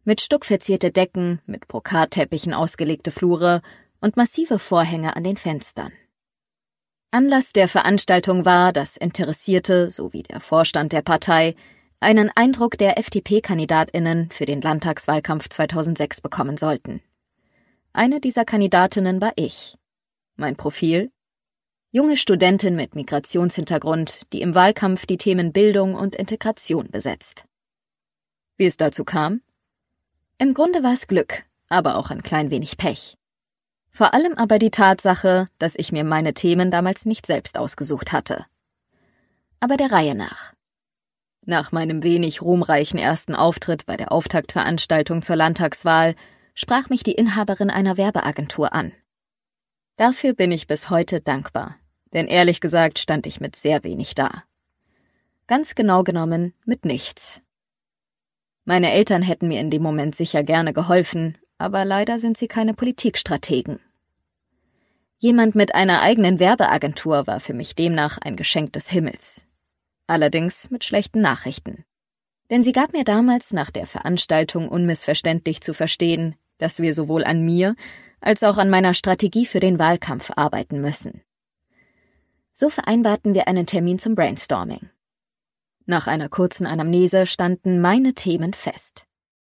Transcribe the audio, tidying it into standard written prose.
Mit Stuck verzierte Decken, mit Brokatteppichen ausgelegte Flure und massive Vorhänge an den Fenstern. Anlass der Veranstaltung war, dass Interessierte sowie der Vorstand der Partei einen Eindruck der FDP-KandidatInnen für den Landtagswahlkampf 2006 bekommen sollten. Eine dieser Kandidatinnen war ich. Mein Profil? Junge Studentin mit Migrationshintergrund, die im Wahlkampf die Themen Bildung und Integration besetzt. Wie es dazu kam? Im Grunde war es Glück, aber auch ein klein wenig Pech. Vor allem aber die Tatsache, dass ich mir meine Themen damals nicht selbst ausgesucht hatte. Aber der Reihe nach. Nach meinem wenig ruhmreichen ersten Auftritt bei der Auftaktveranstaltung zur Landtagswahl sprach mich die Inhaberin einer Werbeagentur an. Dafür bin ich bis heute dankbar, denn ehrlich gesagt stand ich mit sehr wenig da. Ganz genau genommen mit nichts. Meine Eltern hätten mir in dem Moment sicher gerne geholfen, aber leider sind sie keine Politikstrategen. Jemand mit einer eigenen Werbeagentur war für mich demnach ein Geschenk des Himmels. Allerdings mit schlechten Nachrichten. Denn sie gab mir damals nach der Veranstaltung unmissverständlich zu verstehen, dass wir sowohl an mir als auch an meiner Strategie für den Wahlkampf arbeiten müssen. So vereinbarten wir einen Termin zum Brainstorming. Nach einer kurzen Anamnese standen meine Themen fest.